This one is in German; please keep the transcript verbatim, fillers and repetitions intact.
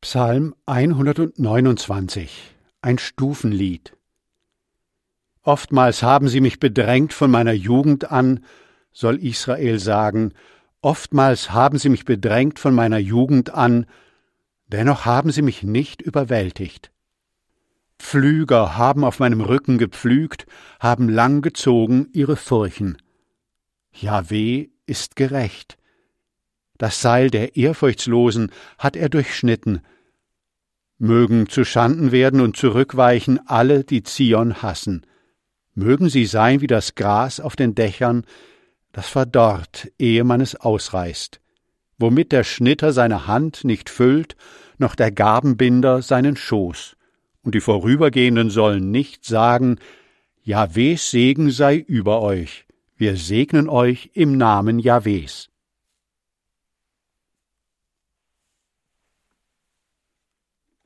Psalm hundertneunundzwanzig, ein Stufenlied. Oftmals haben sie mich bedrängt von meiner Jugend an, soll Israel sagen, oftmals haben sie mich bedrängt von meiner Jugend an, dennoch haben sie mich nicht überwältigt. Pflüger haben auf meinem Rücken gepflügt, haben lang gezogen ihre Furchen. Jahwe ist gerecht. Das Seil der Ehrfurchtslosen hat er durchschnitten. Mögen zu Schanden werden und zurückweichen alle, die Zion hassen. Mögen sie sein wie das Gras auf den Dächern, das verdorrt, ehe man es ausreißt, womit der Schnitter seine Hand nicht füllt, noch der Garbenbinder seinen Schoß. Und die Vorübergehenden sollen nicht sagen, Jahwes Segen sei über euch, wir segnen euch im Namen Jahwes.